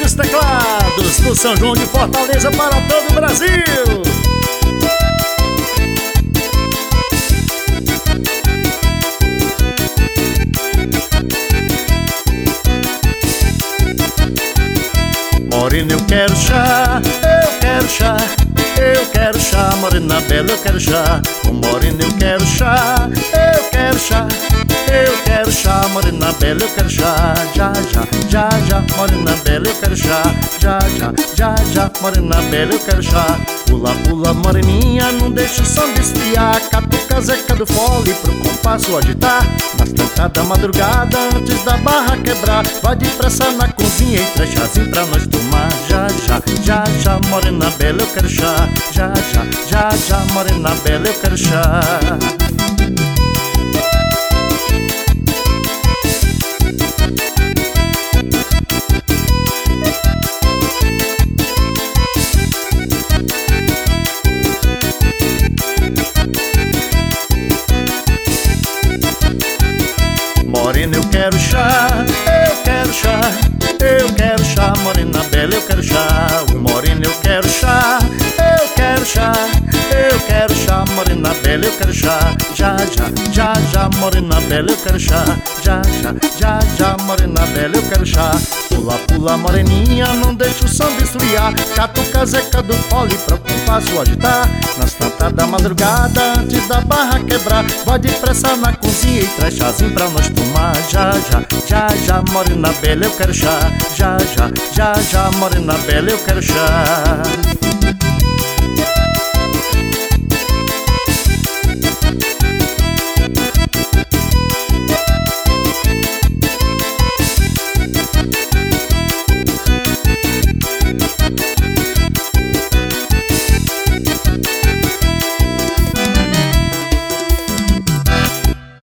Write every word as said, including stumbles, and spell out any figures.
nos teclados do São João de Fortaleza para todo o Brasil. Morena, eu quero chá, eu quero chá, eu quero chá, morena bela, eu quero chá. Oh, morena, eu quero chá, eu quero chá, eu quero chá, morena bela, eu quero chá. Já, já, já, já, morena bela, eu quero chá. Já, já, já, já, morena bela, eu quero chá. Pula, pula, moreninha, não deixa o samba esfriar. Catuca, zeca do fole pro compasso agitar. Nas tantas da madrugada, antes da barra quebrar. Vai depressa na cozinha e traz chazinho pra nós tomar. Já, já, já, já, morena bela, eu quero chá. Já, já, já, já, morena bela, eu quero chá. Morena, eu quero chá, eu quero chá, eu quero chá, morena bela, eu quero chá. Morena, eu quero chá, eu quero chá, eu quero chá, morena bela, eu quero chá. Já, já, já, já, morena bela, eu quero chá. Já, já, já, já, morena bela, eu quero chá. Pula, pula, moreninha, não deixa o samba esfriar. Catuca, zeca do fole pra o compasso agitar. Nas tantas da madrugada, antes da barra quebrar. Vai depressa na cozinha e traz chazinho pra nós tomar. Já, já, já, já, morena bela, eu quero chá. Já, já, já, já, morena bela, eu quero chá.